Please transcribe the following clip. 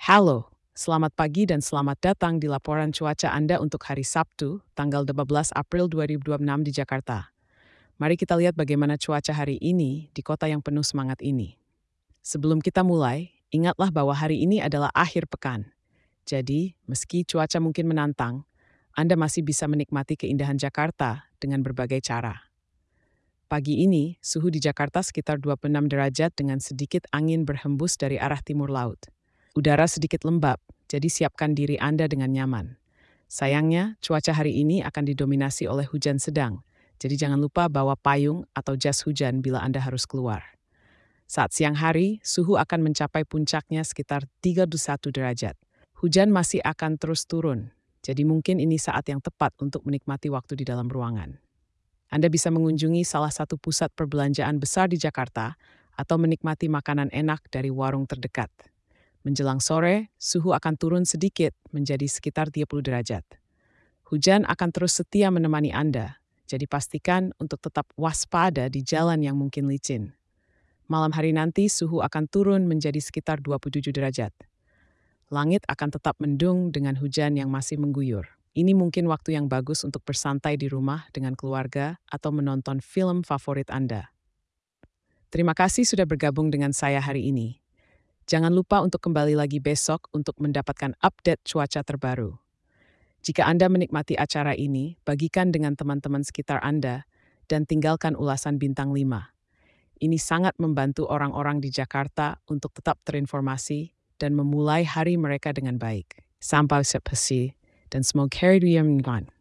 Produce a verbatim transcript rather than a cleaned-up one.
Halo, selamat pagi dan selamat datang di laporan cuaca Anda untuk hari Sabtu, tanggal dua belas April dua ribu dua puluh enam di Jakarta. Mari kita lihat bagaimana cuaca hari ini di kota yang penuh semangat ini. Sebelum kita mulai, ingatlah bahwa hari ini adalah akhir pekan. Jadi, meski cuaca mungkin menantang, Anda masih bisa menikmati keindahan Jakarta dengan berbagai cara. Pagi ini, suhu di Jakarta sekitar dua puluh enam derajat dengan sedikit angin berhembus dari arah timur laut. Udara sedikit lembab, jadi siapkan diri Anda dengan nyaman. Sayangnya, cuaca hari ini akan didominasi oleh hujan sedang, jadi jangan lupa bawa payung atau jas hujan bila Anda harus keluar. Saat siang hari, suhu akan mencapai puncaknya sekitar tiga puluh satu derajat. Hujan masih akan terus turun, jadi mungkin ini saat yang tepat untuk menikmati waktu di dalam ruangan. Anda bisa mengunjungi salah satu pusat perbelanjaan besar di Jakarta atau menikmati makanan enak dari warung terdekat. Menjelang sore, suhu akan turun sedikit menjadi sekitar tiga puluh derajat. Hujan akan terus setia menemani Anda, jadi pastikan untuk tetap waspada di jalan yang mungkin licin. Malam hari nanti suhu akan turun menjadi sekitar dua puluh tujuh derajat. Langit akan tetap mendung dengan hujan yang masih mengguyur. Ini mungkin waktu yang bagus untuk bersantai di rumah dengan keluarga atau menonton film favorit Anda. Terima kasih sudah bergabung dengan saya hari ini. Jangan lupa untuk kembali lagi besok untuk mendapatkan update cuaca terbaru. Jika Anda menikmati acara ini, bagikan dengan teman-teman sekitar Anda dan tinggalkan ulasan bintang lima. Ini sangat membantu orang-orang di Jakarta untuk tetap terinformasi dan memulai hari mereka dengan baik. Sampai jumpa dan semoga hari ini menyenangkan.